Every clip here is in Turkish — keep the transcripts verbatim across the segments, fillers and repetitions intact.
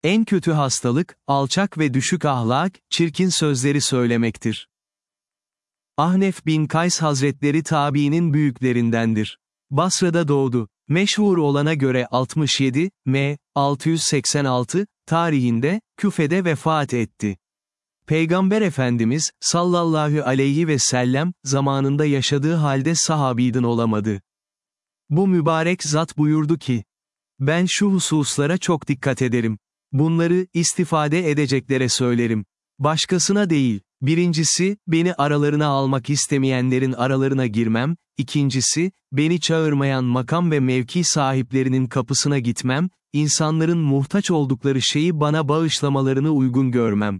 En kötü hastalık, alçak ve düşük ahlak, çirkin sözleri söylemektir. Ahnef bin Kays Hazretleri tabiinin büyüklerindendir. Basra'da doğdu. Meşhur olana göre altmış yedi, M. altı yüz seksen altı, tarihinde, Küfe'de vefat etti. Peygamber Efendimiz, sallallahu aleyhi ve sellem, zamanında yaşadığı halde sahabiden olamadı. Bu mübarek zat buyurdu ki, ben şu hususlara çok dikkat ederim. Bunları, istifade edeceklere söylerim. Başkasına değil. Birincisi, beni aralarına almak istemeyenlerin aralarına girmem, ikincisi, beni çağırmayan makam ve mevki sahiplerinin kapısına gitmem, insanların muhtaç oldukları şeyi bana bağışlamalarını uygun görmem.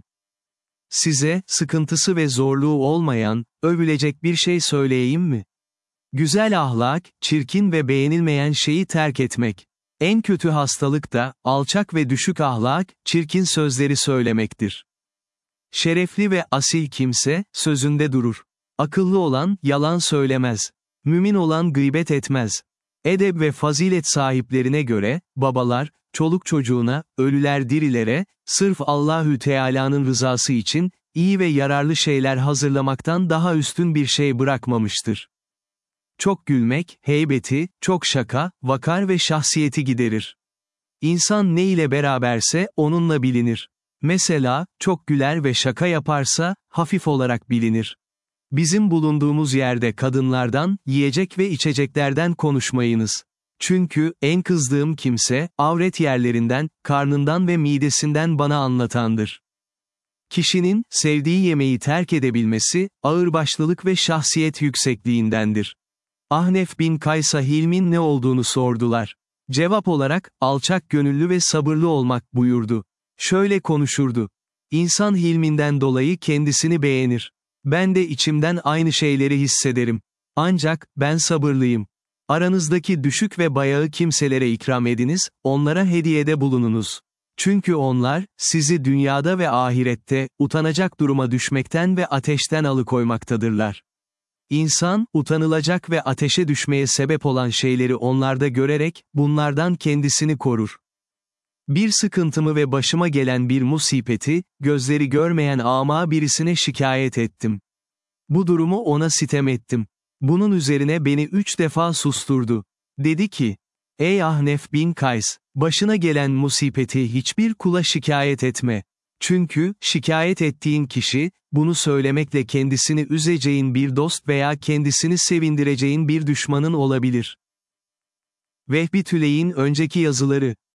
Size, sıkıntısı ve zorluğu olmayan, övülecek bir şey söyleyeyim mi? Güzel ahlak, çirkin ve beğenilmeyen şeyi terk etmek. En kötü hastalık da, alçak ve düşük ahlak, çirkin sözleri söylemektir. Şerefli ve asil kimse, sözünde durur. Akıllı olan, yalan söylemez. Mümin olan gıybet etmez. Edep ve fazilet sahiplerine göre, babalar, çoluk çocuğuna, ölüler dirilere, sırf Allahü Teala'nın rızası için, iyi ve yararlı şeyler hazırlamaktan daha üstün bir şey bırakmamıştır. Çok gülmek, heybeti, çok şaka, vakar ve şahsiyeti giderir. İnsan ne ile beraberse, onunla bilinir. Mesela, çok güler ve şaka yaparsa, hafif olarak bilinir. Bizim bulunduğumuz yerde kadınlardan, yiyecek ve içeceklerden konuşmayınız. Çünkü, en kızdığım kimse, avret yerlerinden, karnından ve midesinden bana anlatandır. Kişinin, sevdiği yemeği terk edebilmesi, ağırbaşlılık ve şahsiyet yüksekliğindendir. Ahnef bin Kays'a hilmin ne olduğunu sordular. Cevap olarak, alçak gönüllü ve sabırlı olmak buyurdu. Şöyle konuşurdu. İnsan hilminden dolayı kendisini beğenir. Ben de içimden aynı şeyleri hissederim. Ancak, ben sabırlıyım. Aranızdaki düşük ve bayağı kimselere ikram ediniz, onlara hediyede bulununuz. Çünkü onlar, sizi dünyada ve ahirette, utanacak duruma düşmekten ve ateşten alıkoymaktadırlar. İnsan, utanılacak ve ateşe düşmeye sebep olan şeyleri onlarda görerek, bunlardan kendisini korur. Bir sıkıntımı ve başıma gelen bir musibeti, gözleri görmeyen ama birisine şikayet ettim. Bu durumu ona sitem ettim. Bunun üzerine beni üç defa susturdu. Dedi ki, ey Ahnef bin Kays, başına gelen musibeti hiçbir kula şikayet etme. Çünkü, şikayet ettiğin kişi, bunu söylemekle kendisini üzeceğin bir dost veya kendisini sevindireceğin bir düşmanın olabilir. Vehbi Tüley'in önceki yazıları